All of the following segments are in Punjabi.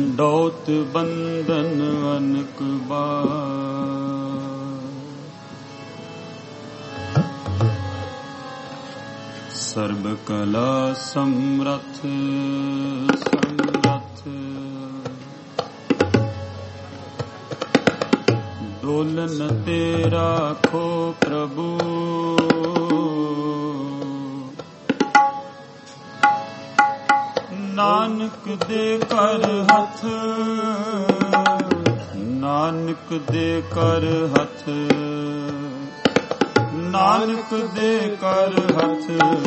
डोत बंधन अनक बार, सर्व कला समरथ समरथ, डोलन तेरा खो प्रभु, नानक दे कर हथ, नानक दे कर हथ, नानक दे कर हथ।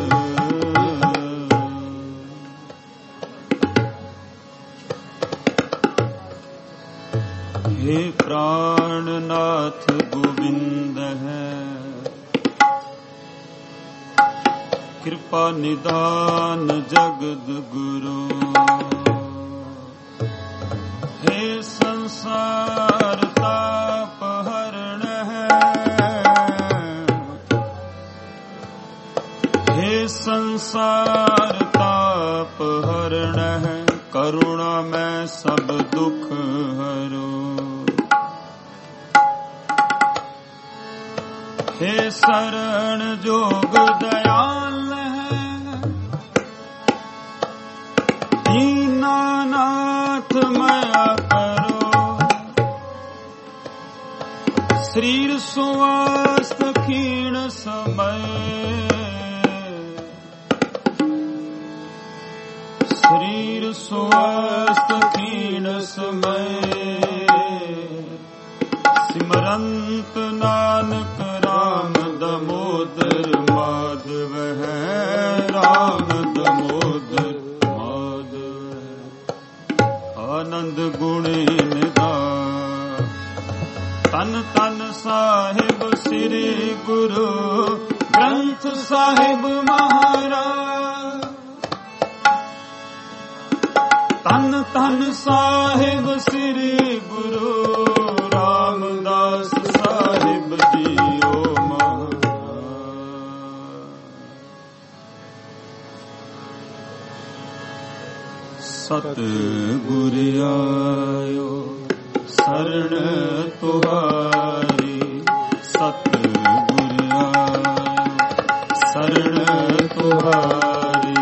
हे प्राणनाथ गोविंद है, कृपा निदान जगद गुरु, हे संसार ताप हरण है, हे संसार ताप हरण है, करुणा में सब दुख हरो, हे शरण जोग दयाल है, दीनानाथ माया करो, शरीर स्वास्थ क्षीण समय, शरीर स्वास्थ क्षीण समय, सिमरंत नानक राम दामोदर माधव है, राम दामोदर माधव है, आनंद गुणे निधान, तन तन साहिब श्री गुरु ग्रंथ साहिब महाराज, तन तन साहिब श्री गुरु रामदास साहिब जीओ महाराज। सतगुर आयो शरण तुहारी, सतगुर आयो शरण तुहारी,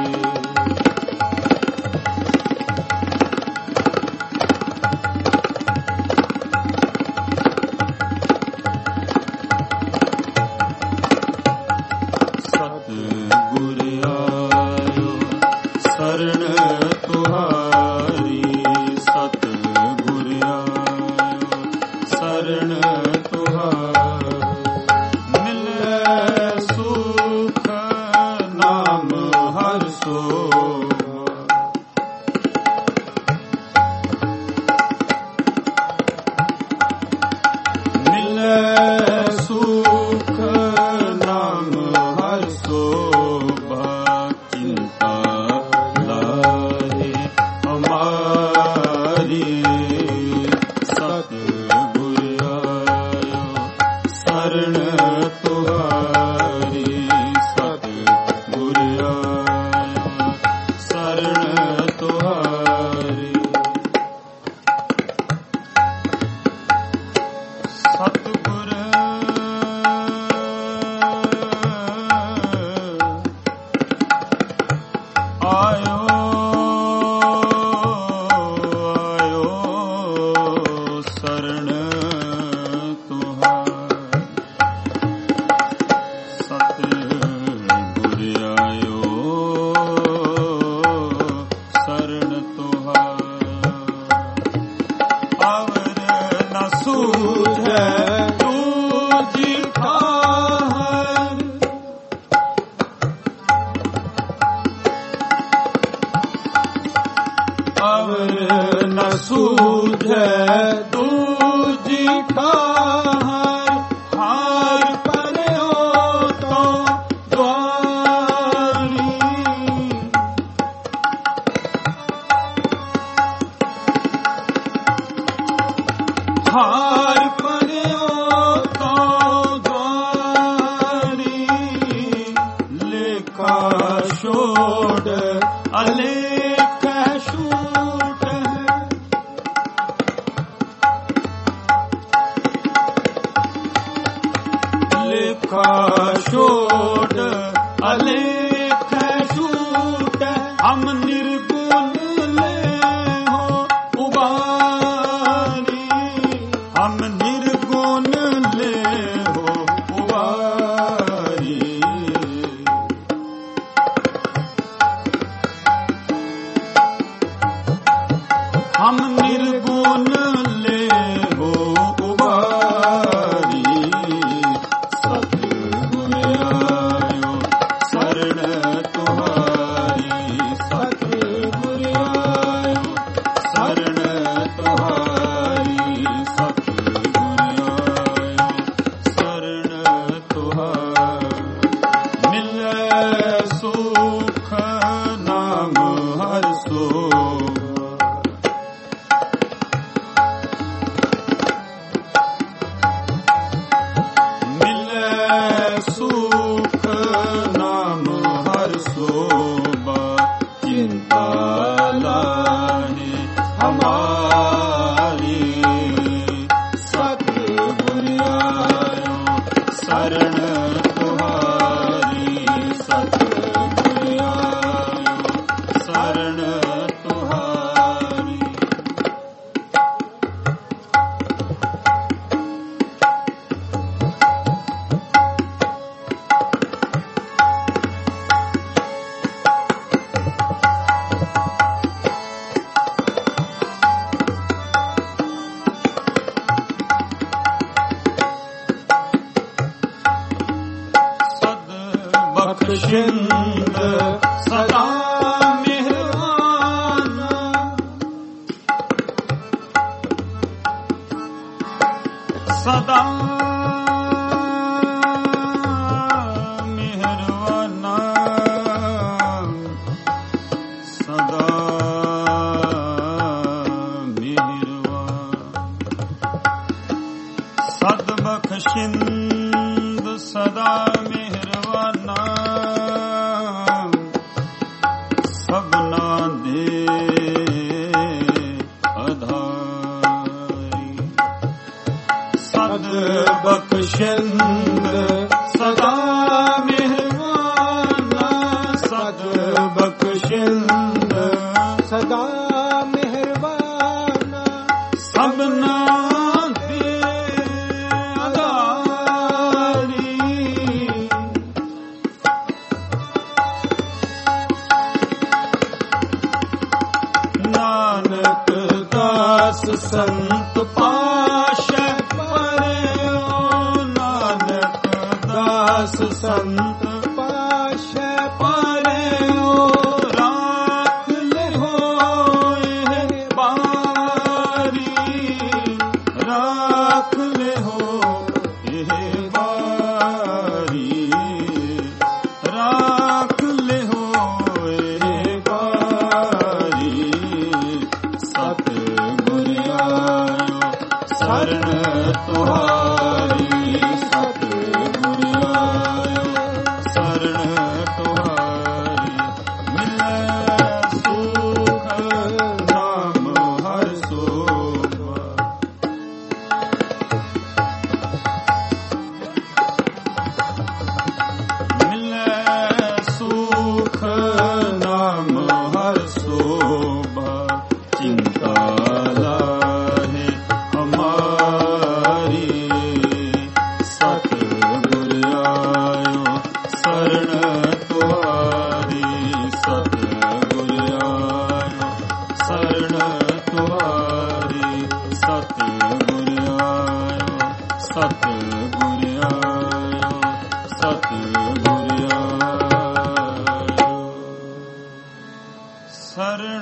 छोड़ अलेख छूट हम निर्गुण ले हो उबारी हम निर्गुण ले हो उबारी हम निर्गुण ले हो उबारी सतगुर आयो शरण तुम्हारी सतगुर आयो शरण तुम्हारी सतगुर आयो शरण तुम्हारी मिले सुख नाम हर सो सुख नाम हर शोभा चिंता लाहे हमारी सतगुर आयो शरण तुम्हारी सतगुर आयो शरण तुम्हारी बख्शिंद सदा मेहरबाना सदा मेहरबाना सदा मेहरबान सद बख्शिंद सदा मेहरबाना सबना दे अधारी सद बख्शिंद सदा मेहरबाना सद बख्शिंद सदा मेहरबाना सबना दे अधारी नानक दास संत पाश परे नानक दास संत पाश परे राख ले हो बारी राख ले हो बारी राख ले हो सतगुर आयो शरण तुम्हारी सतगुर आयो शरण तुम्हारी मिले सुख नाम हर शोभा मिले सुख नाम हर शोभा चिंता लाहे हमारी सतगुर आयो शरण तुम्हारी सतगुर आयो शरण तुम्हारी सतगुर आयो सतगुर आयो सतगुर आयो शरण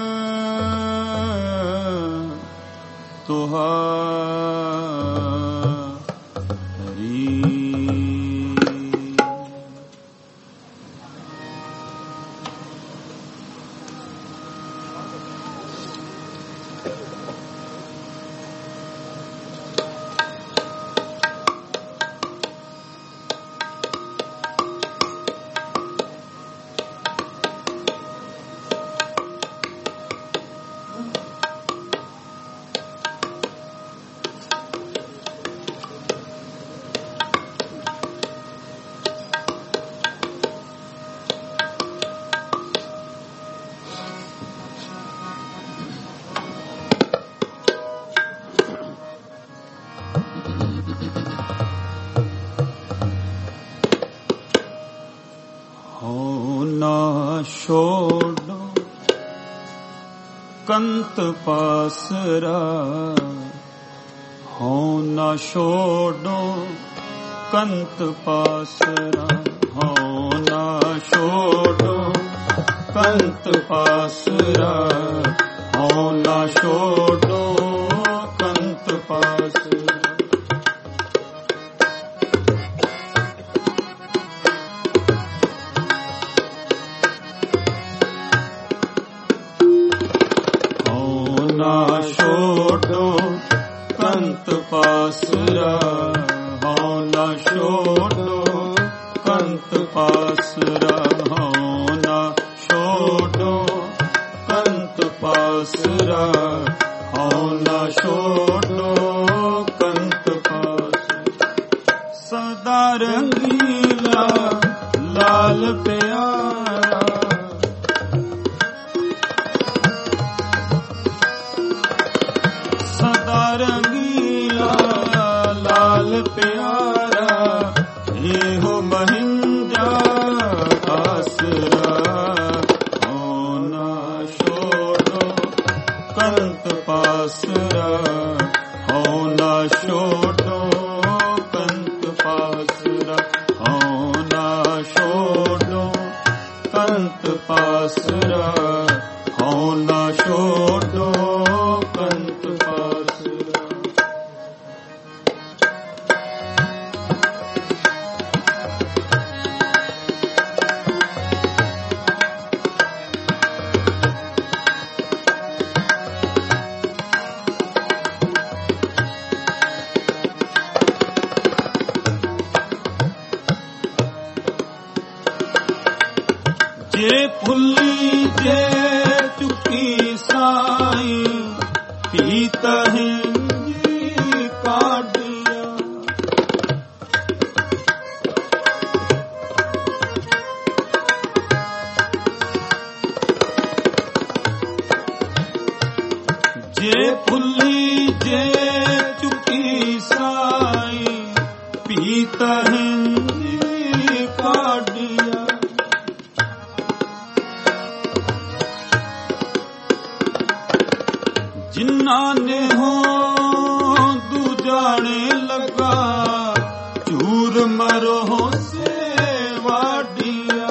तुम्हारी ਕੰਤ ਪਾਸਰਾ, ਹਉ ਨਾ ਛੋੜੋ ਕੰਤ ਪਾਸਰਾ, ਹਉ ਨਾ ਛੋੜੋ ਕੰਤ ਪਾਸਰਾ, ਹਉ ਨਾ ਛੋੜੋ ਕੰਤ ਪਾਸਰਾ। ਹਉ ਨਾ ਛੋੜੋ ਕੰਤ ਪਾਸਰਾ, ਹਉ ਨਾ ਛੋੜੋ ਕੰਤ ਪਾਸਰਾ, ਹਉ ਨਾ ਛੋੜੋ ਕੰਤ ਪਾਸਰਾ, ਹਉ ਨਾ ਛੋੜੋ ਕੰਤ ਪਾਸਰਾ। ਸਦਾ ਰੰਗੀਲਾ ਲਾਲ ਪਿਆਰਾ, ਸਦਾ ਰੰਗੀਲਾ ਲਾਲ ਪਿਆਰਾ, ਇਹੋ ਮਹਿੰਜਾ ਆਸਰਾ, ਹਉ ਨਾ ਛੋੜੋ ਕੰਤ ਪਾਸਰਾ, ਹਉ ਨਾ ਛੋੜੋ ਕੰਤ ਪਾਸਰਾ, ਹਉ ਨਾ ਛੋੜੋ ਕੰਤ ਪਾਸਰਾ, ਹਉ ਨਾ ਛੋੜੋ ਕੰਤ ਪਾਸਰਾ। ਜੇ ਭੁੱਲੀ ਜੇ ਚੁੱਕੀ ਸਾਈ, ਪੀਤਹਿ ਜੀ ਕਾਢਿਆ। ਜੇ ਭੁੱਲੀ ਜੇ ਚੁੱਕੀ ਸਾਈ, ਪੀਤਹਿ ਜੀ ਕਾਢਿਆ। ਜਿਨ੍ਹਾਂ ਨੇ ਹੋ ਦੂਜਾਣੇ ਲੱਗਾ, ਝੂਰ ਮਰੋ ਸੇ ਵਾਡੀਆ।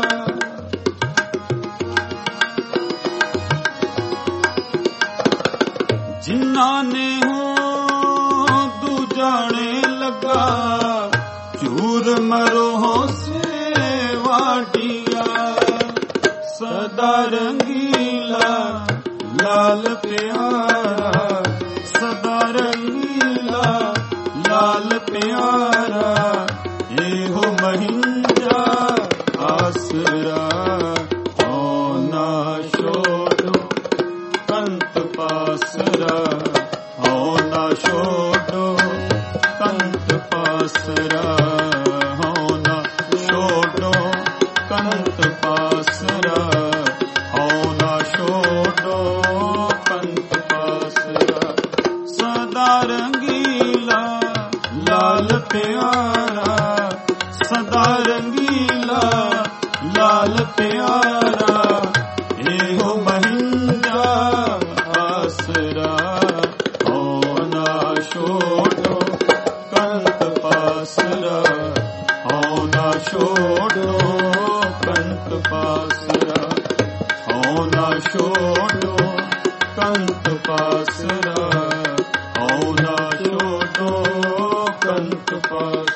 ਜਿਨ੍ਹਾਂ ਨੇ ਹੋ ਦੂਜਾਣੇ ਲੱਗਾ, ਝੂਰ ਮਰੋ ਸੇ ਵਾਡੀਆ। ਸਦਾ ਰੰਗੀਲਾ ਲਾਲ ਪਿਆਰਾ, ਸਦਾ ਰੰਗੀਲਾ ਲਾਲ ਪਿਆਰਾ, ਇਹੋ ਮਹਿੰਜਾ ਆਸਰਾ, ਹਉ ਨਾ ਛੋੜੋ ਕੰਤ ਪਾਸਰਾ, ਹਉ ਨਾ ਛੋੜੋ ਕੰਤ ਪਾਸਰਾ, ਹਉ ਨਾ ਛੋੜੋ ਕੰਤ ਪਾਸਰਾ, ਹਉ ਨਾ ਛੋੜੋ ਕੰਤ ਪਾਸਰਾ। ਸਦਾ ਰੰਗੀਲਾ ਲਾਲ ਪਿਆਰਾ, ਸਦਾ ਰੰਗੀਲਾ ਲਾਲ ਪਿਆਰਾ, ਇਹੋ ਮਹਿੰਜਾ ਆਸਰਾ, ਹਉ ਨਾ ਛੋੜੋ ਕੰਤ ਪਾਸਰਾ, ਹਉ ਨਾ ਛੋੜੋ ਕੰਤ ਪਾਸਰਾ, ਹਉ ਨਾ ਛੋੜੋ ਕੰਤ ਪਾਸਰਾ, ਹਉ ਨਾ ਛੋੜੋ ਕੰਤ ਪਾਸਰਾ।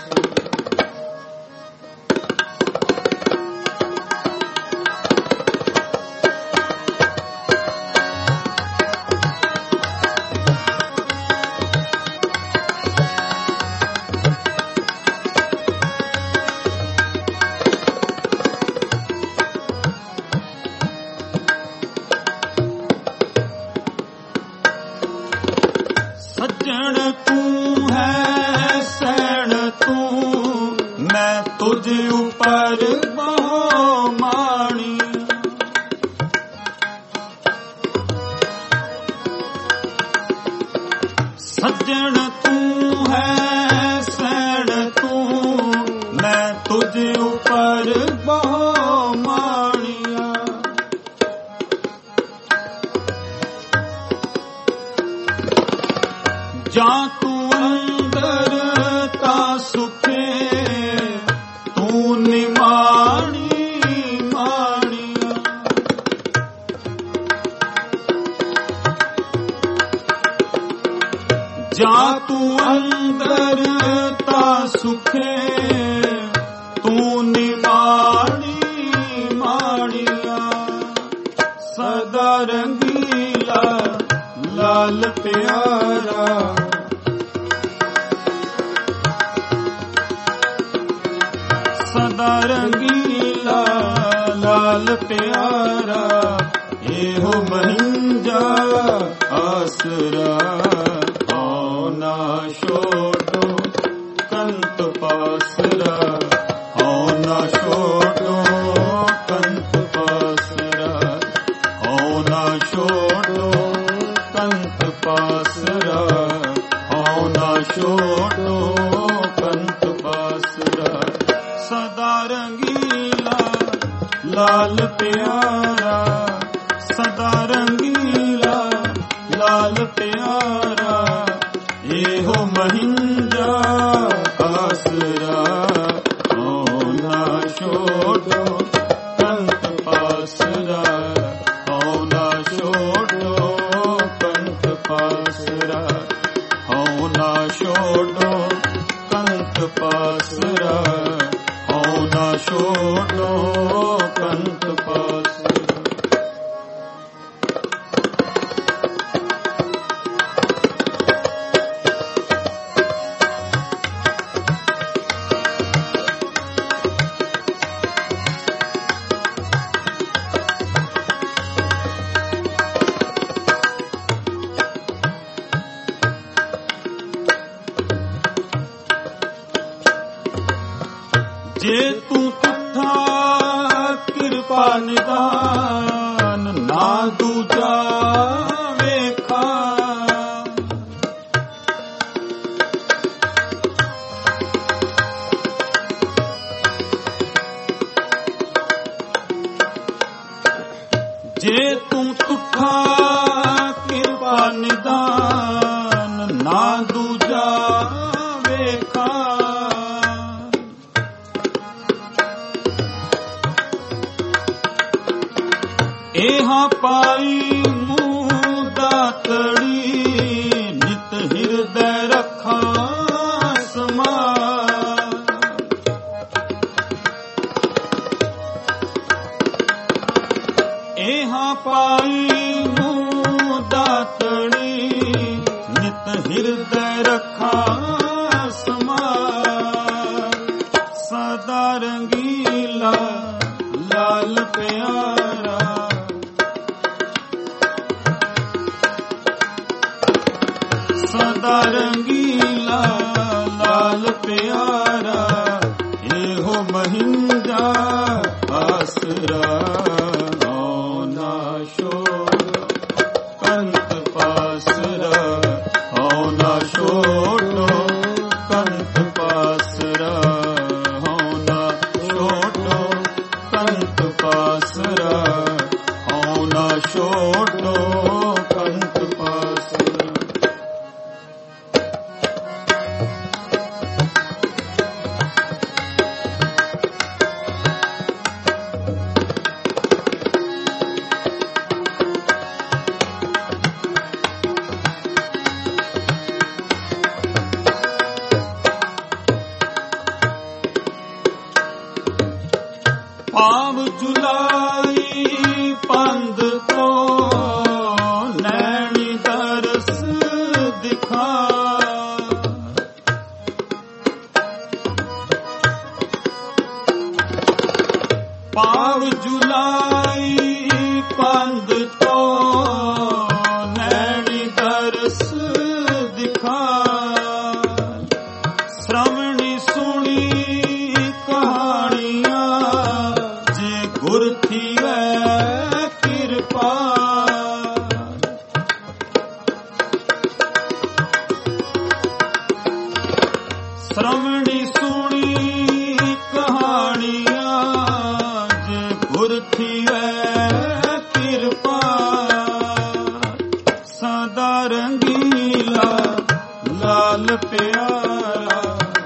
ਸੱਜਣ ਤੂੰ ਹੈ ਸੈਣ ਤੂੰ, ਮੈਂ ਤੁਝ ਉਪਰ ਬਹੁ ਮਾਣੀ। ਸੱਜਣ ਤੂੰ ਹੈ ਸੈਣ ਤੂੰ, ਮੈਂ ਤੁਝ ਉਪਰ ਬਹੁ ਮਾਣੀਆ। ਜਾਂ ਤੂੰ ਅੰਦਰ ਤਾਂ ਸੁਖੇ ਤੂੰ ਨਿਮਾਣੀ ਮਾਣੀਆ। ਜਾਂ ਤੂੰ ਅੰਦਰ ਤਾਂ ਸੁਖੇ ਤੂੰ ਨਿਮਾਣੀ ਮਾਣੀਆ। ਸਦਾ ਰੰਗੀਲਾ ਲਾਲ ਪਿਆਰਾ ਸਦਾ ਰੰਗੀਲਾ ਲਾਲ ਪਿਆਰਾ ਇਹੋ ਮਹਿੰਜਾ ਆਸਰਾ। ਹਉ ਨਾ ਛੋਡੋ ਕੰਤ ਪਾਸਰਾ ਹਉ ਨਾ ਛੋਡੋ ਕੰਤ ਪਾਸਰਾ ਹਉ ਨਾ ਛੋਡੋ ਕੰਤ ਪਾਸਰਾ ਹਉ ਨਾ ਛੋਡੋ ਕੰਤ ਪਾਸਰਾ। ਸਦਾ ਰੰਗੀਲਾ ਲਾਲ ਪਿਆਰਾ ਸਦਾ ਰੰਗੀਲਾ ਲਾਲ ਪਿਆਰਾ ਇਹੋ ਮਹਿੰਜਾ ਆਸਰਾ। ਹਉ ਨਾ ਛੋਡੋ ਕੰਤ ਪਾਸਰਾ ਹਉ ਨਾ ਛੋਡੋ ਕੰਤ ਪਾਸਰਾ ਹਉ ਨਾ ਛੋਡੋ ਕੰਤ ਪਾਸਰਾ ਹਉ ਨਾ ਛੋਡੋ ਕੰਤ ਪਾਸਰਾ। ਜੇ ਤੂੰ ਤੁਠਾ ਕਿਰਪਾ ਨਿਦਾਨ ਨਾ ਦੂਜਾ ਵੇਖਾ। ਜੇ ਤੂੰ ਤੁਠਾ ਕਿਰਪਾ ਨਿਦਾਨ ਨਾ ਦੂਜਾ ਵੇਖਾ। ਇਹਾਂ ਪਾਈ ਮੂੰਹ ਦਾਤੜੀ ਨਿਤ ਹਿਰਦੈ ਰੱਖਾ ਸਮਾਨ। ਇਹਾਂ ਪਾਈ ਮੂੰਹ ਦਾਤੜੀ ਨਿਤ ਹਿਰਦੈ ਰੱਖਾ ਸਮਾਨ। ਸਦਾ ਰੰਗੀਲਾ ਲਾਲ ਪਿਆਰਾ ਸਦਾ ਰੰਗੀਲਾ ਲਾਲ ਪਿਆਰਾ ਇਹੋ ਮਹਿੰਜਾ ਆਸਰਾ। ਹਉ ਨਾ ਛੋਡੋ ਕੰਤ ਪਾਸਰਾ ਹਉ ਨਾ ਛੋਡੋ ਕੰਤ ਪਾਸਰਾ ਹਉ ਨਾ ਛੋਡੋ ਕੰਤ ਪਾਸਰਾ ਹਉ ਨਾ ਛੋਡੋ ਕੰਤ ਪਾਸਰਾ। ਭਾਵ ਜੁਲਾਈ ਪੰਧ ਤੋਂ ਨੈਣੀ ਦਰਸ ਦਿਖਾ। ਭਾਵ ਜੁਲਾਈ ਪੰਧ ਤੋਂ ਨੈਣੀ ਦਰਸ ਦਿਖਾ। ਸ਼੍ਰਵਣੀ ਸੁਣੀ ਕਹਾਣੀਆਂ ਜੇ ਗੁਰ ਥੀਵੈ ਕਿਰਪਾ। ਸ਼੍ਰਵਣੀ ਸੁਣੀ ਕਹਾਣੀਆਂ ਜੇ ਗੁਰ ਥੀਵੈ ਕਿਰਪਾ। ਸਦਾ ਰੰਗੀਲਾ ਪਿਆਰਾ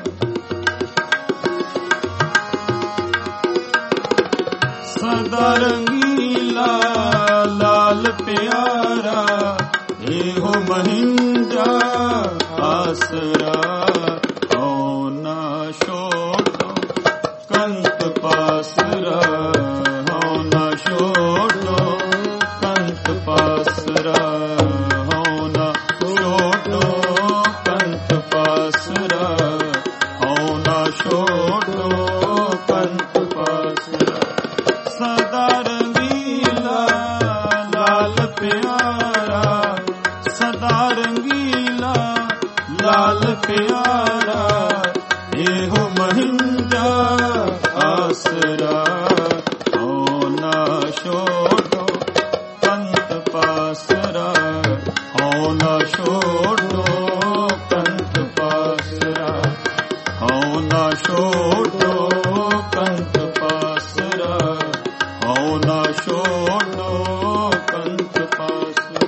ਸਦਾ ਰੰਗੀਲਾ ਲਾਲ ਪਿਆਰਾ ਇਹੋ ਮਹਿੰਜਾ ਆਸਰਾ ਹਉ ਨਾ ਛੋਟੋ ਕੰਤ ਪਾਸਰਾ ਹਉ ਨਾ ਛੋਟੋ ਕੰਤ ਪਾਸਰਾ ਹਉ ਨਾ ਛੋਟੋ ਕੰਤ ਪਾਸਰਾ ਹਉ ਨਾ ਛੋਟੋ ਕੰਤ ਪਾਸਰਾ ਸਦਾ ਰੰਗੀਲਾ ਲਾਲ ਪਿਆਰਾ ਸਦਾ ਰੰਗੀਲਾ ਲਾਲ ਪਿਆਰਾ ਇਹੋ ਮਹਿੰਜਾ ਆਸਰਾ ਹਉ ਨਾ ਛੋਟੋ ਕੰਤ ਪਾਸਰਾ ਹਉ ਨਾ ਛੋਟੋ ਕੰਤ ਪਾਸਰਾ ਹਉ ਨਾ ਛੋਟੋ ਕੰਤ ਪਾਸਰਾ ਹਉ ਨਾ ਛੋਟੋ ਕੰਤ ਪਾਸਰਾ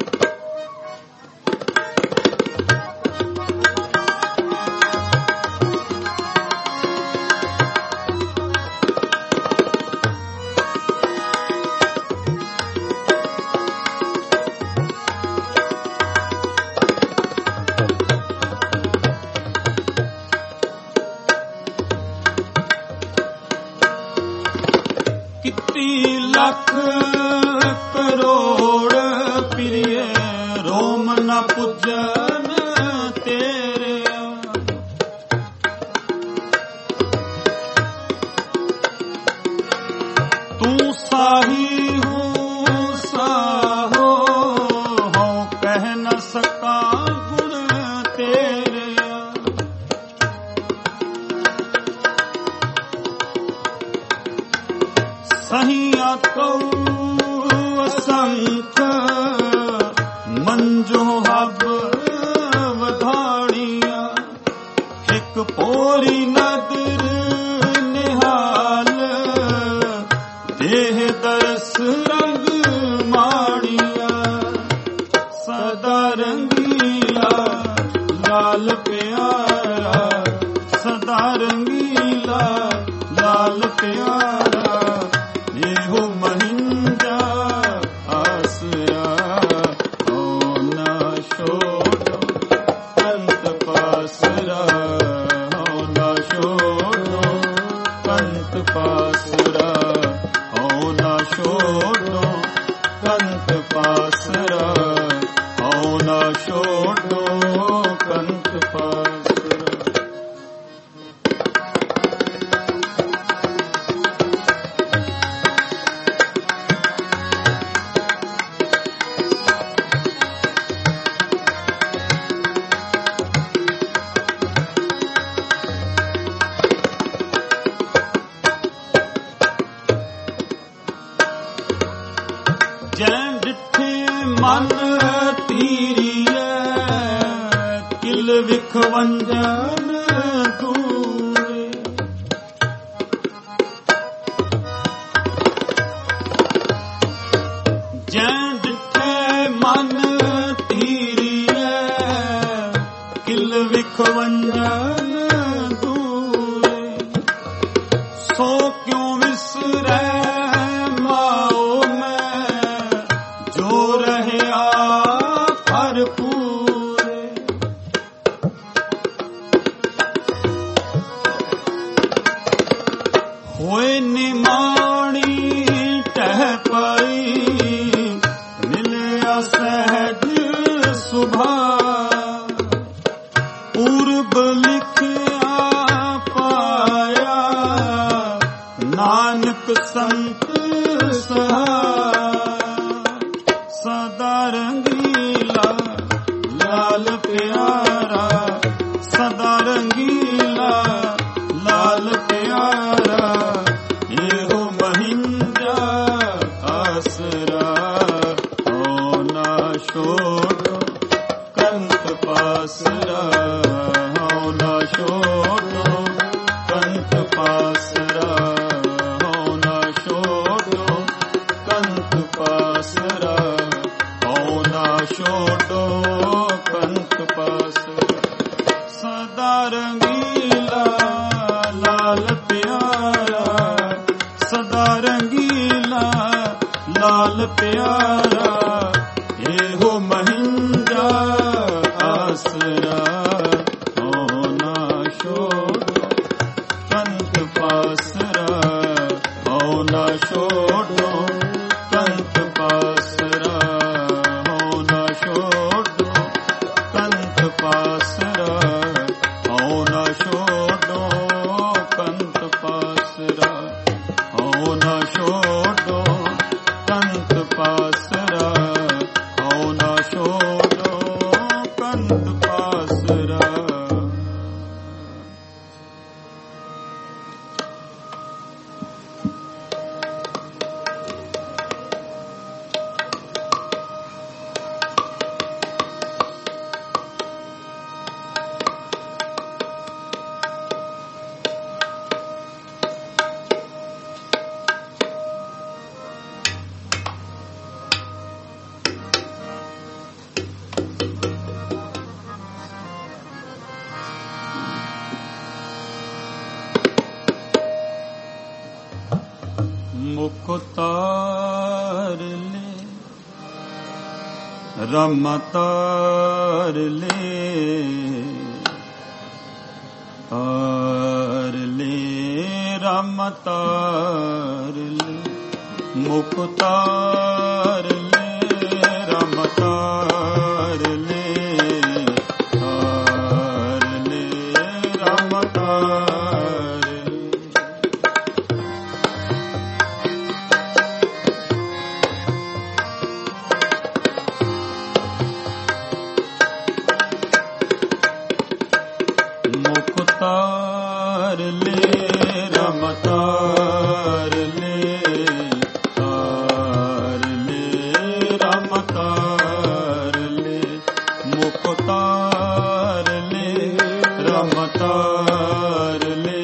ਕਿੱਤੀ ਲੱਖ ਕਰੋੜ ਪ੍ਰਿਯ ਰੋਮ ਨ ਪੁੱਜਨ ਤੇਰੇ ਤੂੰ ਸਾਹੀ ਹੂੰ ਸਾਹੋ ਹਉ ਕਹਿ ਨ ਸਕਾ ਗੁਣ ਤੇਰੇ ਸਹੀਆ ਕਉ ਅਸੰਖ ਮੰਜੋ ਹਬ ਵਧਾਣੀਆਂ ਇੱਕ ਪੋਰੀ ਨਦਰ ਨਿਹਾਲ ਦੇਹ ਦਰਸ ਰੰਗ ਮਾਣੀਆਂ ਸਦਾ ਰੰਗੀਲਾ ਲਾਲ ਪਿਆਰਾ ਸਦਾ ਰੰਗੀਲਾ ਲਾਲ ਪਿਆਰਾ ਇਹੋ ਮਹਿੰਜਾ ਆਸਰਾ ਹਉ ਨਾ ਛੋਟੋ ਕੰਤ ਪਾਸਰਾ ਹਉ ਨਾ ਛੋਟੋ ਕੰਤ ਪਾਸਰਾ ਹਉ ਨਾ ਛੋਟੋ ਕੰਤ ਪਾਸਰਾ ਹਉ ਨਾ ਛੋਟੋ ਕੰਤ ਪਾਸਰਾ ਜੈ ਡਿਠੇ ਮਨ ਧੀਰੀਐ ਕਿਲ ਵਿਖ ਵੰਜਨ ਦੂਰੇ ਜੈ ਡਿਠੇ ਮਨ ਧੀਰੀਐ ਕਿਲ ਵਿਖ ਵੰਜਨ ਦੂਰੇ ਸੋ ਕਿਉ ਵਿਸਰੈ ਮਾਓ ਜੋ ਰਹਿਆ ਭਰਪੂਰੇ ਹੋਏ ਨਿਮਾਣੀ ਟਹਿ ਪਈ ਮਿਲਿਆ ਸਹਿਜ ਸੁਭਾ ਪੂਰਬ ਲਿਖਿਆ ਪਾਇਆ ਨਾਨਕ ਸੰਤ ਸਹਾਇਆ ਸਦਾ ਰੰਗੀਲਾ ਲਾਲ ਪਿਆਰਾ ਸਦਾ ਰੰਗੀਲਾ ਲਾਲ ਪਿਆਰਾ ਇਹੋ ਮਹਿੰਜਾ ਆਸਰਾ ਹਉ ਨਾ ਛੋਟੋ ਕੰਤ ਪਾਸਰਾ ਹਉ ਨਾ ਛੋਟੋ ਕੰਤ ਪਾਸਰਾ ਹਉ ਨਾ ਛੋਟੋ ਕੰਤ ਪਾਸਰਾ ਹਉ ਨਾ ਛੋਟੋ ਕੰਤ ਪਾਸਰਾ रमतार ले रमतार ले मुक्तार ले रमतार ले रमतार मुक्तार ले रमतार ले तार ले रमतार ले मुक्तार ले रमतार ले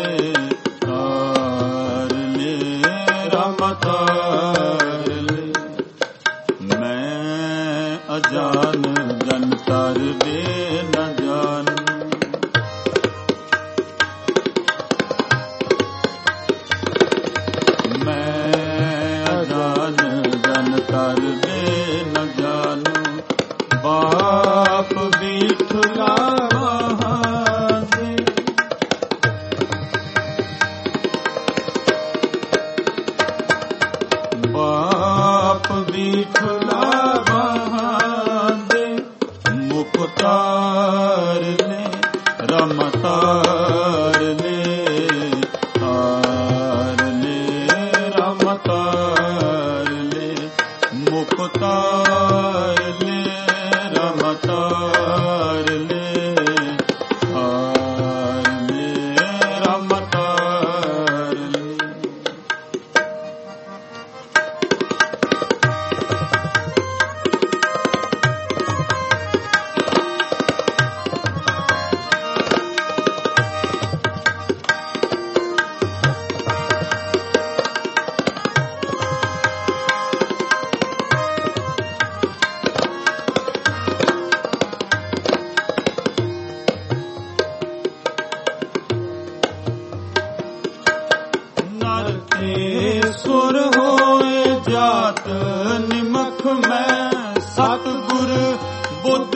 तार ले रमतार ले मैं अजान जनतर दे न जान कर दे न जानू बाप बिठला दे बाप बिठला दे मुक्तार ले रमतार ले तार ले रमतार मुक्तार ले रमतार ले तार ले रमतार ले सुर होए जात निमख में सतगुर बुद्ध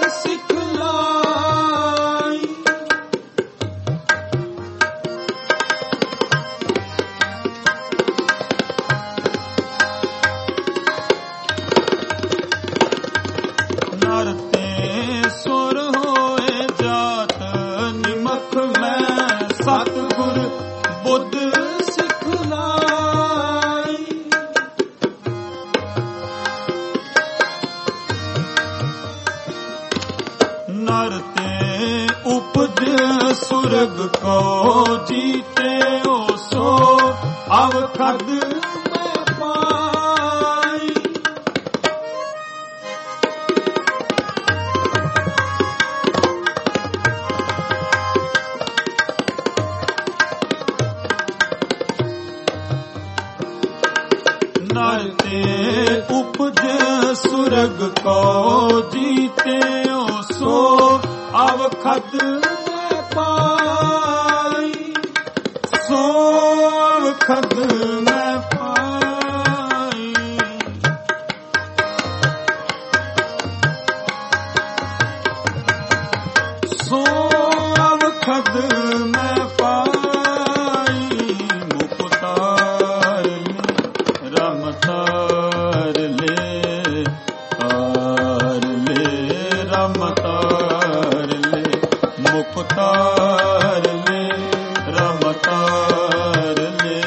सिखलाई नरते सुर होए जात निमख में सतगुर बुद्ध नरते उपज सुरग को जीते ओ सो अवखद में पाई नरते उपज सुरग को जीते ओ सो अवखद में पाई सो अवखद में पाई सो अवखद में पाई मुक्तार ले रमतार ले तार ले रमतार ले मुक्तार ले रमतार ले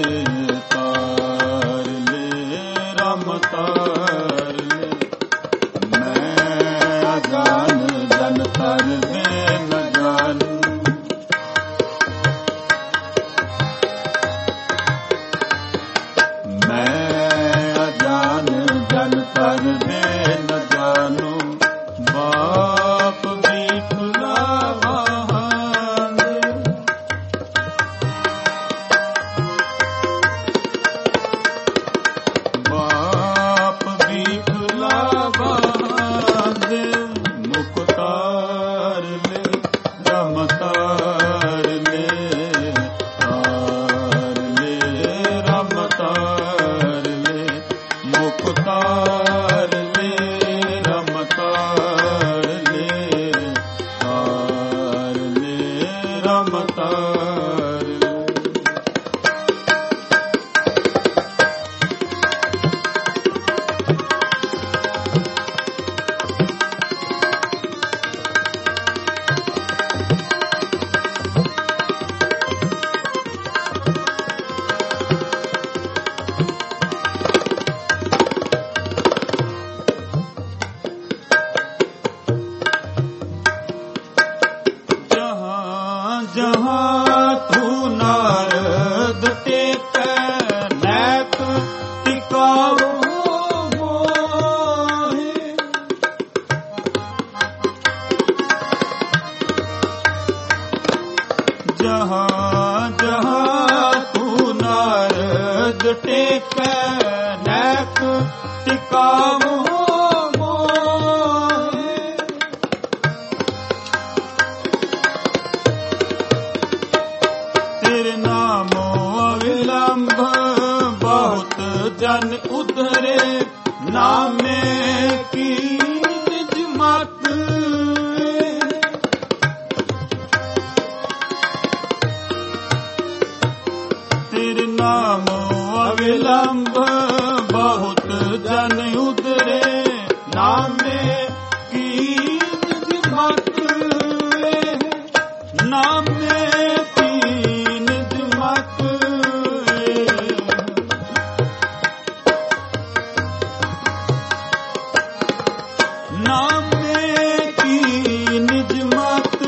तार ले रमतार ले मैं अजान जनतर दे न जानू मैं अजान जनतर दे न जानू बाप बिठला बाप बिठला बांधे मुक्तार ले रमतार ले तार ले रमतार ले मुक्तार ले ਜਹਾਂ ਤੂੰ ਨਾਰਦ ਟੇਕੈ ਨੈਕ ਟਿਕਾਵੋ ਮੋਹਿ। ਜਹਾਂ ਜਹਾਂ ਤੂੰ ਨਾਰਦ ਟੇਕੈ ਨੈਕ ਟਿਕਾਵੋ ਮੋਹਿ। ਤੇਰੇ ਨਾਮੋ ਅਵਿਲੰਭ ਬਹੁਤ ਜਨ ਉਧਰੇ ਨਾਮੇ ਕੀ ਨਿਜ ਮਤ। ਤੇਰੇ ਨਾਮੋ ਅਵਿਲੰਭ ਬਹੁਤ ਜਨ ਉਧਰੇ ਨਾਮੇ ਕੀ ਨਿਜ ਮਤ। ਨਾਮੇ ਕੀ ਨਿਜ ਮਤ। ਨਾਮੇ ਕੀ ਨਿਜ ਮਤ।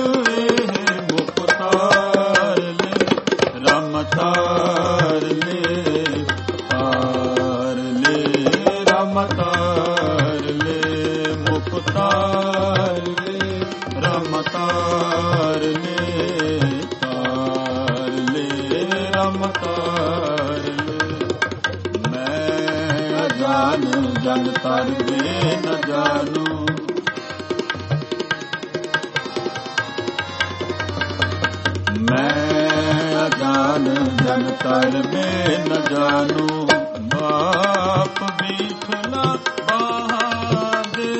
ਮੁਕਤਾਰ ਲੈ ਰਮ ਤਾਰ ਲੈ ਤਾਰ ਲੈ ਰਮ ਤਾਰ ਲੈ। ਮੁਕਤਾਰ ਲੈ ਰਮ ਤਾਰ ਲੈ ਤਾਰ ਲੈ ਰਮ ਤਾਰ ਲੈ। ਮੈਂ ਅਜਾਨ ਜਨ ਤਰ ਬੇ ਨ ਜਾਨੂ। ਮੈਂ ਅਜਾਨ ਜਨ ਤਰ ਬੇ ਨ ਜਾਨੂ। ਬਾਪ ਬੀਠਲਾ ਬਹਾਦੇ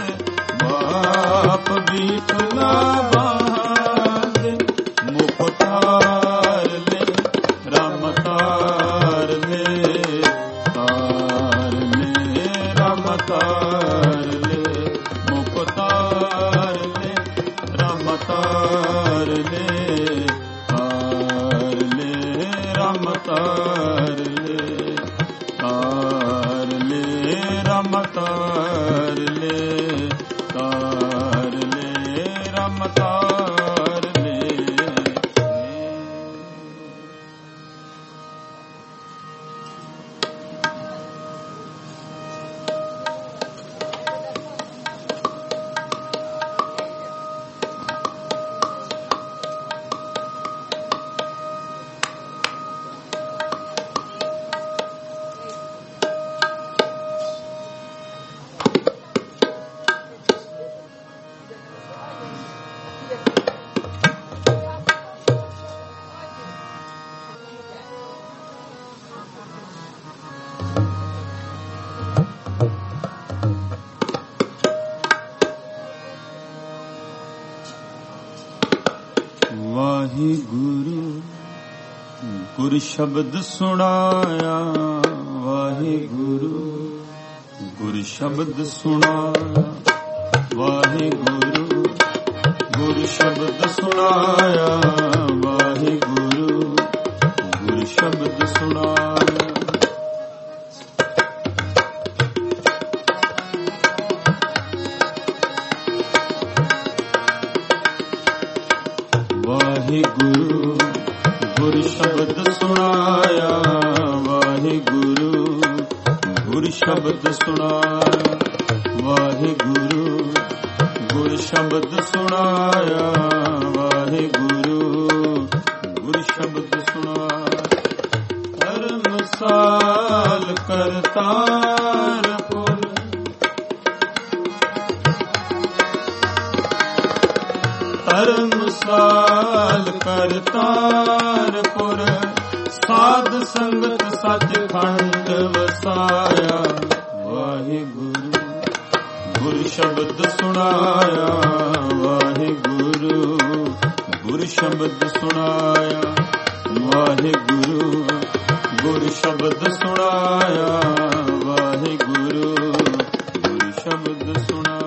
ਬਾਪ ਬੀਠਲਾ ਬਹਾਦੇ। ਮੁਕਤਾਰ ਲੈ ਰਮ ਤਾਰ ਲੈ ਤਾਰ ਲੈ ਰਮ ਤਾਰ ਲੈ। ਮੁਕਤਾਰ ਲੈ ਰਮ ਤਾਰ ਲੈ ਤਾਰ ਲੈ ਰਮ ਤਾਰ ਲੈ ਤਾਰ ਲੈ ਰਮ ਤਾਰ ਲੈ ਤਾਰ ਲੈ ਰਮ ਤਾਰ ਲੈ। ਵਾਹਿਗੁਰੂ ਗੁਰ ਸ਼ਬਦ ਸੁਣਾਇਆ। ਵਾਹਿਗੁਰੂ ਗੁਰ ਸ਼ਬਦ ਸੁਣਾਇਆ। ਵਾਹਿਗੁਰੂ ਗੁਰ ਸ਼ਬਦ ਸੁਣਾਇਆ। ਵਾਹਿਗੁਰੂ ਗੁਰ ਸ਼ਬਦ ਸੁਣਾਇਆ। ਵਾਹਿਗੁਰੂ ਗੁਰ ਸ਼ਬਦ ਸੁਣਾਇਆ। ਵਾਹਿਗੁਰੂ ਗੁਰ ਸ਼ਬਦ ਸੁਣਾਇਆ। ਵਾਹਿਗੁਰੂ ਗੁਰ ਸ਼ਬਦ ਸੁਣਾਇਆ। ਵਾਹਿਗੁਰੂ ਗੁਰ ਸ਼ਬਦ ਸੁਣਾਇਆ। ਧਰਮਸਾਲ ਕਰਤਾਰਪੁਰ ਧਰਮਸਾਲ ਕਰਤਾਰਪੁਰ। ਸਾਧ ਸੰਗਤ ਸੱਚਖੰਡ ਵਸਾਇਆ। ਵਾਹਿਗੁਰੂ ਗੁਰ ਸ਼ਬਦ ਸੁਣਾਇਆ। ਵਾਹਿਗੁਰੂ ਗੁਰ ਸ਼ਬਦ ਸੁਣਾਇਆ। ਵਾਹਿਗੁਰੂ ਗੁਰ ਸ਼ਬਦ ਸੁਣਾਇਆ। ਵਾਹਿਗੁਰੂ ਗੁਰ ਸ਼ਬਦ ਸੁਣਾਇਆ।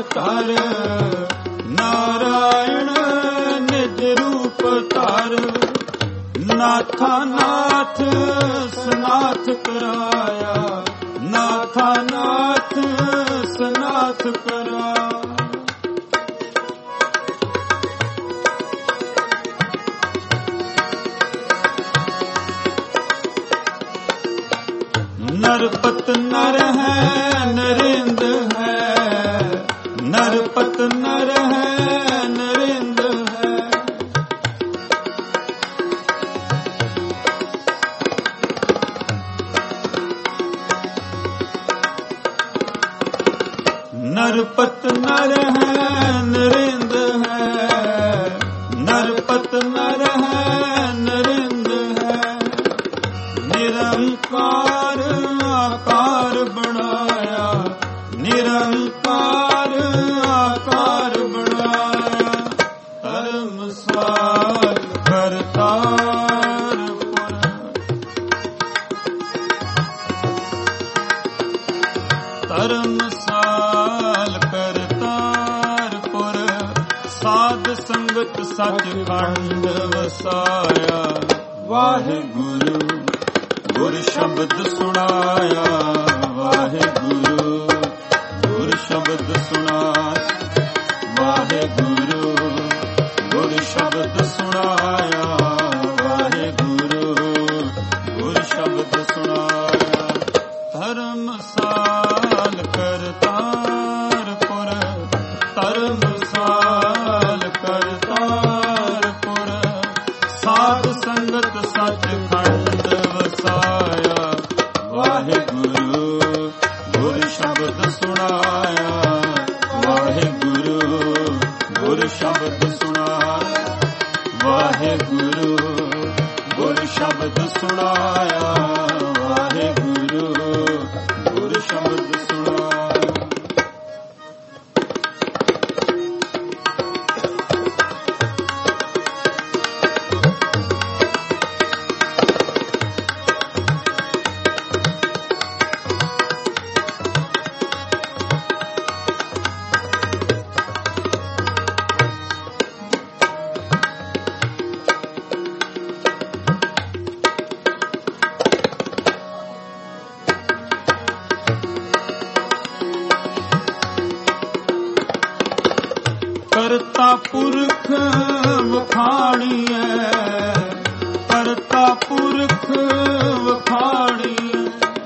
ਧਰ, ਨਾਰਾਇਣ ਨਿਜ ਰੂਪ ਧਰ। ਨਾਥਾ ਨਾਥ ਸਨਾਥ ਕਰਾਇਆ, ਨਾਥਾ ਨਾਥ ਸਨਾਥ ਕਰਾਇਆ। नरपत नर है नरेंद है, नरपत नर है नरेंद है। नरपत नर है नरेंद है, नरपत नर है नरेंद है। निरंकार आकार बनाया, निरंकार आकार बनाया। धर्मसाल करतारपुर, धर्मसाल करतारपुर। साध संगत सचखंड वसाया। वाहिगुरु गुर शब्द सुनाया, वाहिगुरु गुर शब्द सुनाया। वाहिगुरु गुर शब्द सुनाया, वाहिगुरु गुर शब्द सुनाया। धर्मसाल करतारपुर, धर्मसाल करतारपुर। साध संगत सचखंड वसाया। वाहिगुरु गुर शब्द सुनाया, वाहिगुरु गुर शब्द सुनाया। वाहिगुरु गुर शब्द सुनाया, वाहिगुरु गुर शब्द सुनाया। करता पुरख वखाणीਐ, करता पुरख वखाणीਐ।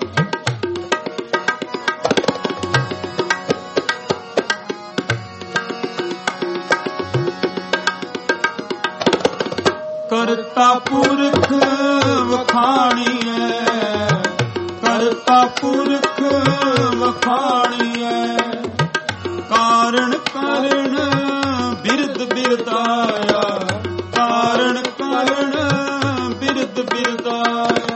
करता पुरख वखाणीਐ, करता पुरख वखाणीਐ। कारण कारण बिरद बिरदाया, कारण कारण बिरद बिरदाया।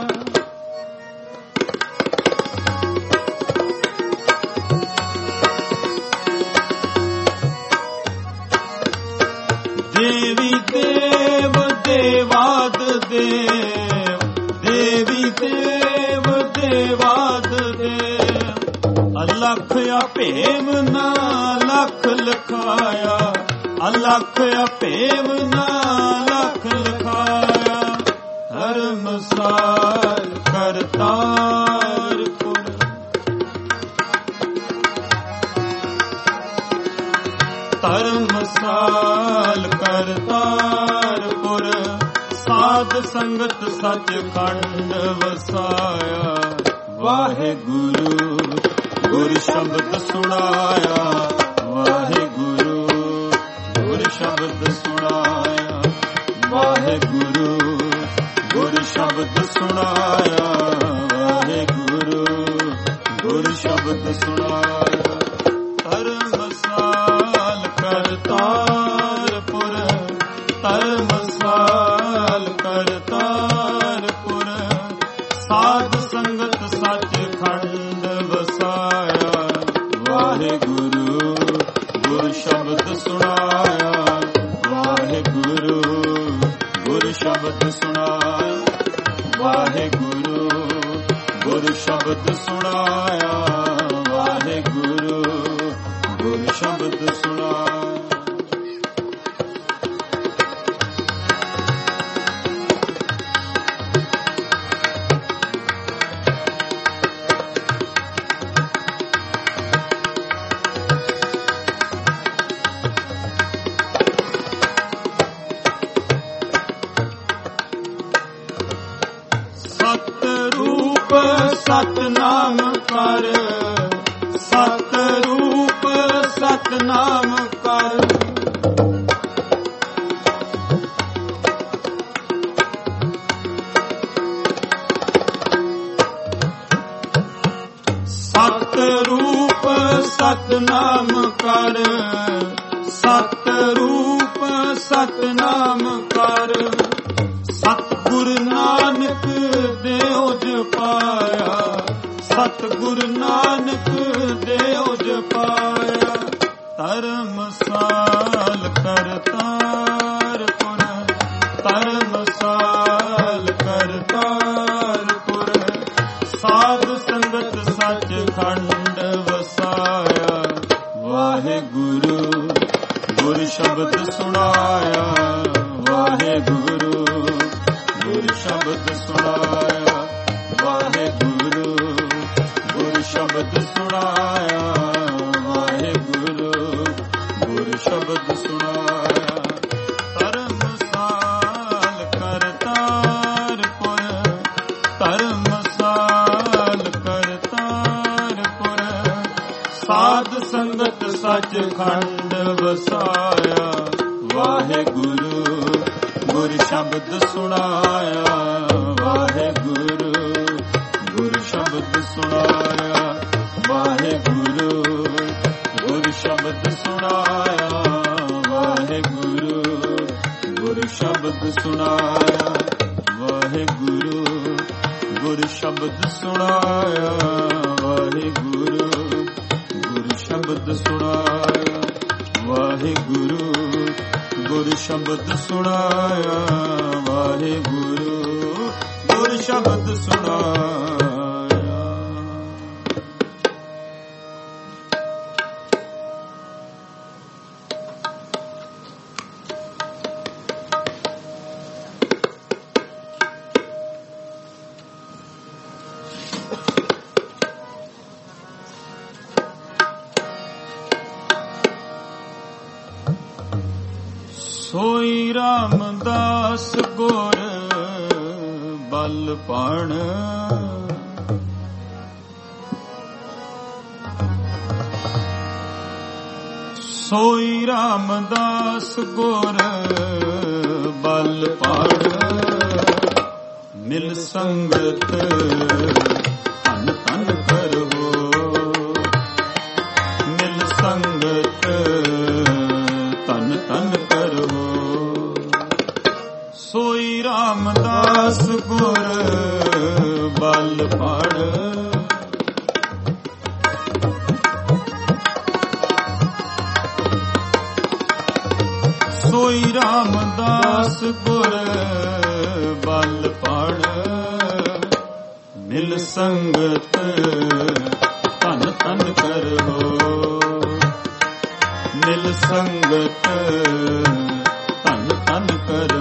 देवी देव देवाद देव, देवी देव देवाद देव। अलख अभेम ना लख लखाया, अलख अभेम ना लख लखाया। धर्मसाल करतारपुर, धर्मसाल करतारपुर। साध संगत सचखंड वसाया। वाहिगुरु गुर शब्द सुनाया, वाहिगुरु गुर शब्द सुनाया। वाहिगुरु गुर शब्द सुनाया, वाहिगुरु गुर शब्द सुनाया। धर्मसाल करतारपुर, धर्मसाल करतारपुर। साध संगत सचखंड वसाया। वाहिगुरु गुर शब्द सुनाया, वाहिगुरु गुर शब्द सुनाया। वाहिगुरु गुर शब्द सुनाया, वाहिगुरु ਗੁਰ ਸ਼ਬਦ ਸੁਣਾਇਆ। ਸਤਨਾਮ ਕਰ, ਸਤ ਰੂਪ ਸਤਨਾਮ ਕਰ। ਸਤ ਰੂਪ ਸਤਨਾਮ ਕਰ, ਸਤ ਰੂਪ ਸਤਨਾਮ ਕਰ। ਸਤਿਗੁਰ ਨਾਨਕ ਦੇਉ ਜਪਾਇਆ, ਸਤਿਗੁਰ ਨਾਨਕ ਦੇਉ ਜਪਾਇਆ। ਧਰਮਸਾਲ ਕਰਤਾਰਪੁਰ, ਧਰਮਸਾਲ ਕਰਤਾਰਪੁਰ। ਸਾਧ ਸੰਗਤ ਸੱਚਖੰਡ ਵਸਾਇਆ। ਵਾਹਿਗੁਰੂ ਗੁਰ ਸ਼ਬਦ ਸੁਣਾਇਆ, ਵਾਹਿਗੁਰੂ ਗੁਰ ਸ਼ਬਦ ਸੁਣਾਇਆ। ਵਾਹਿਗੁਰੂ ਗੁਰ ਸ਼ਬਦ ਸੁਣਾਇਆ, ਵਾਹਿਗੁਰੂ ਗੁਰ ਸ਼ਬਦ ਸੁਣਾਇਆ। ਧਰਮਸਾਲ ਕਰਤਾਰਪੁਰ, ਧਰਮਸਾਲ ਕਰਤਾਰਪੁਰ। ਸਾਧ ਸੰਗਤ ਸੱਚਖੰਡ ਵਸਾਇਆ। ਵਾਹਿਗੁਰੂ ਗੁਰ ਸ਼ਬਦ ਸੁਣਾਇਆ, ਵਾਹਿਗੁਰੂ ਗੁਰ ਸ਼ਬਦ ਸੁਣਾਇਆ। ਵਾਹਿਗੁਰੂ ਗੁਰ ਸ਼ਬਦ ਸੁਣਾਇਆ, ਵਾਹਿਗੁਰੂ ਗੁਰ ਸ਼ਬਦ ਸੁਣਾਇਆ। ਵਾਹਿਗੁਰੂ ਗੁਰ ਸ਼ਬਦ ਸੁਣਾਇਆ, ਵਾਹਿਗੁਰੂ ਗੁਰ ਸ਼ਬਦ ਸੁਣਾਇਆ। ਵਾਹਿਗੁਰੂ ਗੁਰ ਸ਼ਬਦ ਸੁਣਾਇਆ, ਵਾਹਿਗੁਰੂ ਗੁਰ ਸ਼ਬਦ ਸੁਣਾਇਆ। ਸੋਈ ਰਾਮਦਾਸ ਗੁਰ ਬਲ ਪਣ, ਸੋਈ ਰਾਮਦਾਸ ਗੁਰ ਬਲ ਪਣ। ਮਿਲ ਸੰਗਤ ਧਨ ਧਨ ਕਰੋ, ਮਿਲ ਸੰਗਤ ਧਨ ਧਨ ਕਰੋ। ਸੋਈ ਰਾਮਦਾਸ ਗੁਰ ਬਲ ਪੜ, ਸੋਈ ਰਾਮਦਾਸ ਗੁਰ ਬਲ ਪੜ। ਮਿਲ ਸੰਗਤ ਧਨ ਧਨ ਕਰੋ, ਮਿਲ ਸੰਗਤ ਧਨ ਧਨ ਕਰੋ।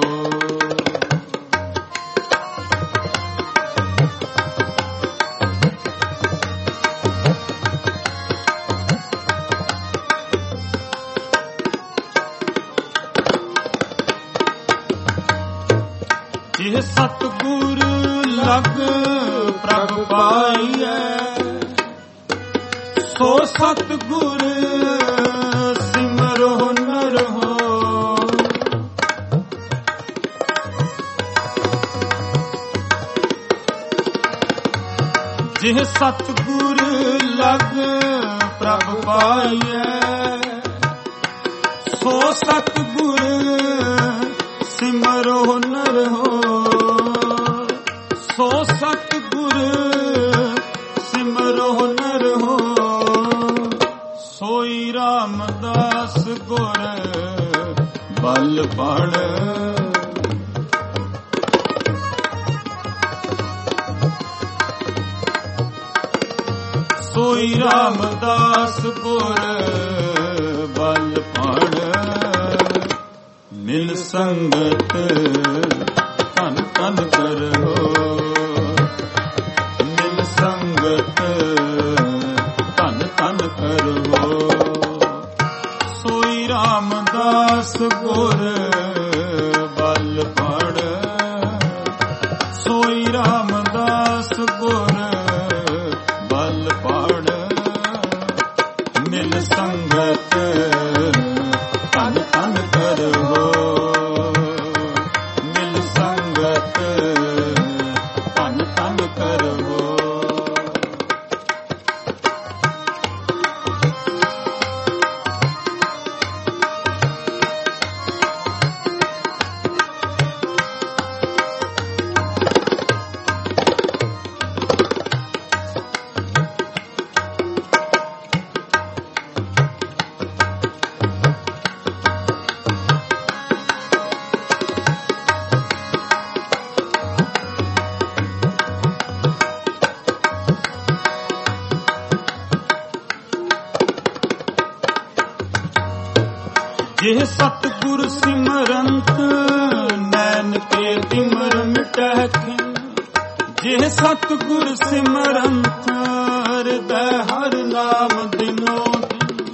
ਜਿਹ ਸਤਿਗੁਰ ਲਗ ਪ੍ਰਭ ਪਾਈਐ, ਸੋ ਸਤਿਗੁਰ ਸਿਮਰੋ ਨਰ ਹੋ। ਜਿਹ ਸਤਿਗੁਰ ਲਗ ਪ੍ਰਭ ਪਾਈਐ, ਸੋ ਸਤਿਗੁਰ ਸਿਮਰੋ ਨਰ ਹੋ। ਸੋ ਸਤਿਗੁਰ ਸਿਮਰੋ ਨਰ ਹੋ। ਸੋਈ ਰਾਮਦਾਸ ਗੁਰ ਬਲ ਪੜ। ਸੋਈ ਰਾਮਦਾਸ ਗੁਰ ਸੰਗਤ ਧਨ ਧਨ ਕਰੋ, ਮਿਲ ਸੰਗਤ ਧਨ ਧਨ ਕਰੋ। ਸੋਈ ਰਾਮਦਾਸ ਗੁਰ ਬਲ ਪੜ, ਸੋਈ ਰਾਮਦਾਸ ਗੁਰ ਬਲ ਪੜ, ਮਿਲ ਸੰਗਤ ਧਨ ਧਨ ਕਰੋ, ਮਿਲ ਸੰਗਤ ਧਨ ਧਨ ਕਰੋ। ਜਿਹ ਸਤਿਗੁਰ ਸਿਮਰੰਤ ਨੈਣ ਕੇ ਤਿਮਰ ਮਿਟਹਿ ਖਿਨ, ਜਿਹ ਸਤਿਗੁਰ ਸਿਮਰੰਤ ਹਿਰਦੈ ਹਰਿ ਨਾਮ ਦਿਨੋ ਦਿਨ।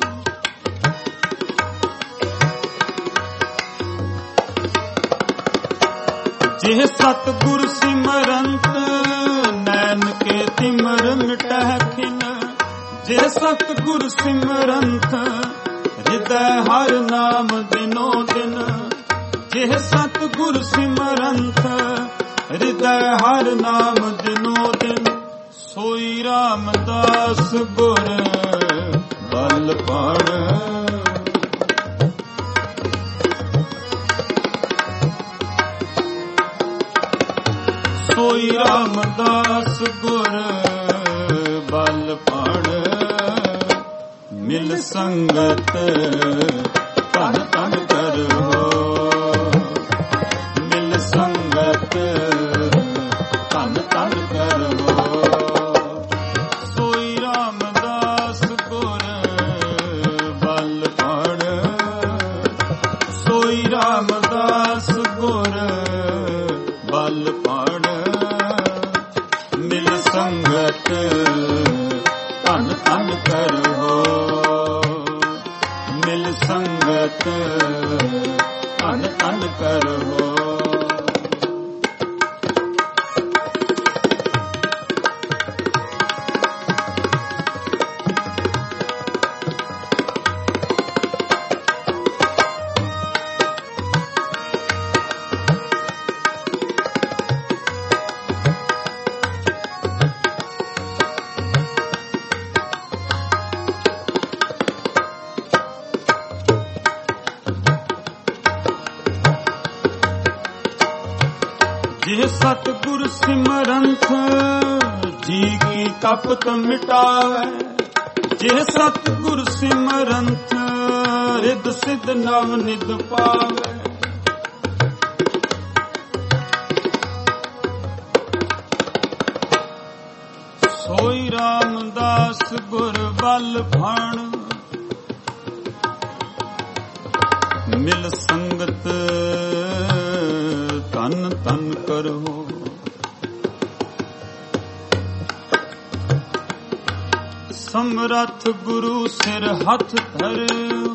ਜਿਹ ਸਤਿਗੁਰ ਸਿਮਰੰਤ ਨੈਣ ਕੇ ਤਿਮਰ ਮਿਟਹਿ ਖਿਨ, ਜਿਹ ਸਤਿਗੁਰ ਸਿਮਰੰਤ ਹਿਰਦੈ ਹਰਿ ਨਾਮ ਦਿਨੋ ਦਿਨ। ਜਿਹ ਸਤਿਗੁਰ ਸਿਮਰੰਤ ਹਿਰਦੈ ਹਰਿ ਨਾਮ ਦਿਨੋ ਦਿਨ। ਸੋਈ ਰਾਮਦਾਸ ਗੁਰ ਬਲ ਪੜ, ਸੋਈ ਰਾਮਦਾਸ ਗੁਰ ਬਲ ਪੜ, ਮਿਲ ਸੰਗਤ ਧਨ ਧਨ ਕਰੋ, ਮਿਲ ਸੰਗਤ ਧਨ ਧਨ ਕਰੋ। ਸੋਈ ਰਾਮਦਾਸ ਗੁਰ ਬਲ ਪੜ, ਸੋਈ ਰਾਮਦਾਸ ਗੁਰ ਬਲ ਪੜ, ਮਿਲ ਸੰਗਤ ਧਨ ਧਨ ਕਰੋ, ਮਿਲ ਸੰਗਤ ਧਨ ਧਨ ਕਰੋ। ਜਿਹ ਸਤਿਗੁਰ ਸਿਮਰੰਤ ਜੀ ਕੀ ਤਪਤ ਮਿਟਾਵੈ, ਜਿਹ ਸਤਿਗੁਰ ਸਿਮਰੰਤ ਰਿਦ ਸਿਧ ਨਵ ਨਿਧ ਪਾਵੈ। ਸੋਈ ਰਾਮਦਾਸ ਗੁਰ ਬਲ ਭਾਣ, ਮਿਲ ਸੰਗਤ ਧਨ ਧਨ ਕਰੋ। ਸਮਰੱਥ ਗੁਰੂ ਸਿਰ ਹੱਥ ਧਰਿਓ,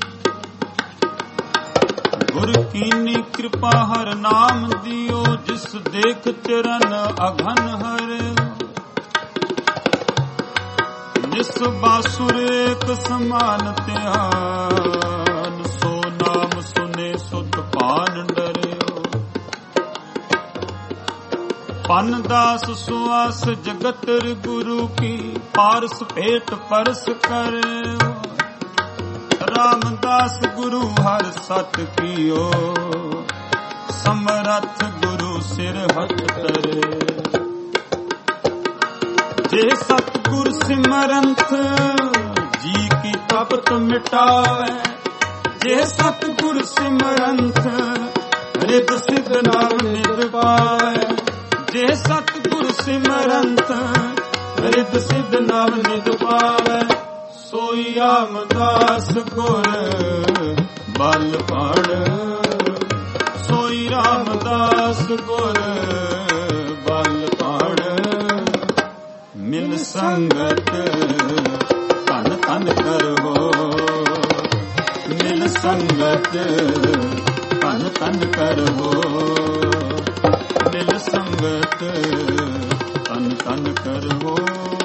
ਗੁਰ ਕੀਨੀ ਕਿਰਪਾ ਹਰ ਨਾਮ ਦਿਓ, ਜਿਸ ਦੇਖ ਚਰਨ ਅਘਨ ਹਰਿਓ। ਜਿਸ ਬਾਸੁਰ ਏਕ ਸਮਾਨ ਧਿਆਨ, ਸੋ ਨਾਮ ਸੁਨੇ ਸੁਧ ਪਾਨ ਡਰਿਓ। ਪਨ ਦਾਸ ਸੁਆਸ ਜਗਤਰ ਗੁਰੂ ਕੀ, ਪਾਰਸ ਭੇਟ ਪਰਸ ਕਰਿਓ। ਰਾਮਦਾਸ ਗੁਰੂ ਹਰ ਸਤ ਕੀਓ, ਸਮਰੱਥ ਗੁਰੂ ਸਿਰ ਹੱਥ ਧਰੇ। ਜੇ ਸਤਿਗੁਰ ਸਿਮਰੰਤ ਜੀ ਕੀ ਤਪਤ ਮਿਟਾਵੈ, ਜੇ ਸਤਿਗੁਰ ਸਿਮਰੰਤ ਰਿਦ ਸਿਧ ਨਾਮ ਨਿਧ ਪਾਵੈ। ਜੇ ਸਤਿਗੁਰ ਸਿਮਰੰਤ ਰਿਦ ਸਿਧ ਨਾਮ ਨਿਧ ਪਾਵੈ। ਸੋਈ ਰਾਮਦਾਸ ਗੁਰ ਬਲ ਪੜ, ਕੋਈ ਰਾਮਦਾਸ ਗੁਰ ਬਲ ਪਾੜ ਮਿਲ ਸੰਗਤ ਧਨ ਧਨ ਕਰੋ ਮਿਲ ਸੰਗਤ ਧਨ ਧਨ ਕਰੋ ਮਿਲ ਸੰਗਤ ਧਨ ਧਨ ਕਰੋ।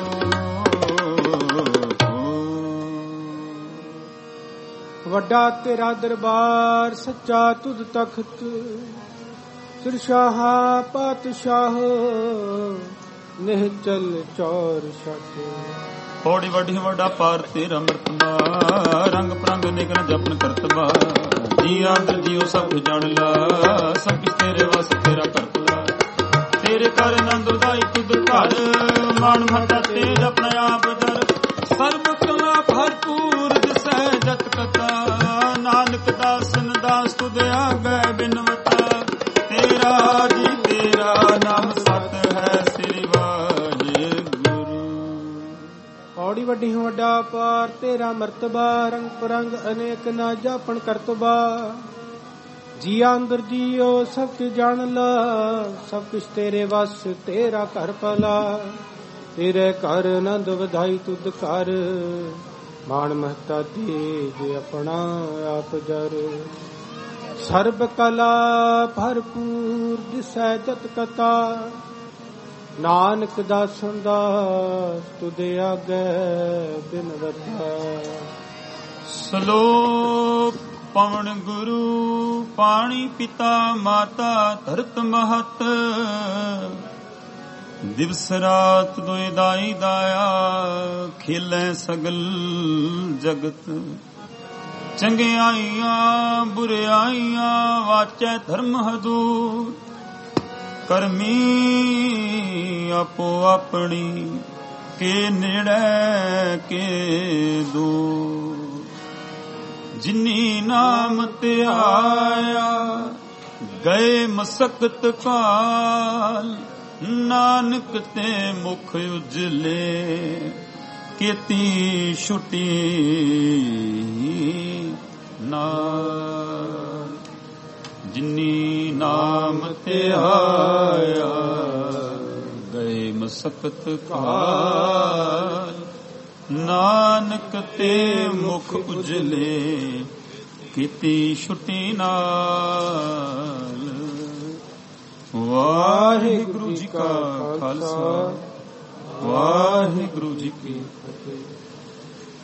ਵੱਡਾ ਤੇਰਾ ਦਰਬਾਰ ਸੱਚਾ ਤੁਧ ਤਖਤ ਸਿਰਸ਼ਾਹਾ ਪਾਤਸ਼ਾਹ ਨਿਹਚਲ ਚੌਰ ਛੱਤ। ਥੋੜੀ ਵੱਡੀ ਵੱਡਾ ਪਾਰ ਤੇਰਾ ਮਰਤਬਾ ਰੰਗ ਪ੍ਰੰਗ ਨਿਗਨ ਜਪਨ ਕਰਤਬਾ ਜੀ ਆਦਰ ਜੀਓ ਸਭ ਜਾਣ ਲਾ ਸਭ ਕਿਛ ਤੇਰੇ ਵਸ ਤੇਰਾ ਕਰਤਬਾ ਤੇਰੇ ਕਰ ਆਨੰਦ ਉਦਾਈ ਤੁਧ ਘਰ ਮਾਨ ਮਹਤਾ ਤੇਜ ਆਪਣਾ ਆਪ ਦਰ ਸਰਬ ਕਲਾ ਭਰਪੂਰ ਦਿਸੈ ਜਤ ਕਥਾ ਨਾਨਕ ਦਾਸਨ ਦਾਸ ਤੁਧ ਆਗੈ ਬਿਨਵਤਾ ਤੇਰਾ ਜੀ ਤੇਰਾ ਨਾਮ ਸਤ ਹੈ ਸ੍ਰੀ ਵਾਹਿਗੁਰੂ। ਔੜੀ ਵੱਡੀ ਵੱਡਾ ਪਾਰ ਤੇਰਾ ਮਰਤਬਾ ਰੰਗ ਪਰੰਗ ਅਨੇਕ ਨਾ ਜਾਪਣ ਕਰਤਬਾ ਜੀਆ ਅੰਦਰ ਜੀਓ ਸਭ ਕੁ ਜਾਣ ਲਾ ਸਭ ਕੁਛ ਤੇਰੇ ਵਸ ਤੇਰਾ ਘਰ ਭਲਾ ਤੇਰੇ ਘਰ ਆਨੰਦ ਵਧਾਈ ਤੁਧ ਘਰ ਮਾਣ ਮਹਤਾ ਤੇਜ ਆਪਣਾ ਆਪ ਜਰ ਸਰਬ ਕਲਾ ਭਰਪੂਰ ਦਿਸੈ ਜਤ ਕਥਾ ਨਾਨਕ ਦਾਸਨ ਦਾਸ ਤੁਧ ਆਗੈ ਬਿਨਵਤਾ। ਸ਼ਲੋਕ ਪਵਨ ਗੁਰੂ ਪਾਣੀ ਪਿਤਾ ਮਾਤਾ ਧਰਤ ਮਹਤ ਦਿਵਸ ਰਾਤ ਦੋਇ ਦਾਈ ਦਾਇਆ ਖੇਲੈ ਸਗਲ ਜਗਤ ਚੰਗਿਆਈਆਂ ਬੁਰਿਆਈਆਂ ਵਾਚੈ ਧਰਮ ਹਦੂਰ ਕਰਮੀ ਆਪੋ ਆਪਣੀ ਕੇ ਨੇੜੇ ਕੇ ਦੂਰ ਜਿਨੀ ਨਾਮ ਤੇ ਆਇਆ ਗਏ ਮਸਕਤ ਕਾਲ ਨਾਨਕ ਤੇ ਮੁਖ ਉਜਲੇ ਕੀਤੀ ਛੁਟੀ ਨਾਮ ਜਿਨੀ ਨਾਮ ਤੇ ਆਇਆ ਗਏ ਮਸਕਤ ਕਾਲ ਨਾਨਕ ਤੇ ਮੁਖ ਉਜਲੇ ਕੀਤੀ ਛੁਟੀ ਨਾਲ। ਵਾਹਿਗੁਰੂ ਜੀ ਕਾ ਖਾਲਸਾ ਵਾਹਿਗੁਰੂ ਜੀ ਕੀ ਫਤਿਹ।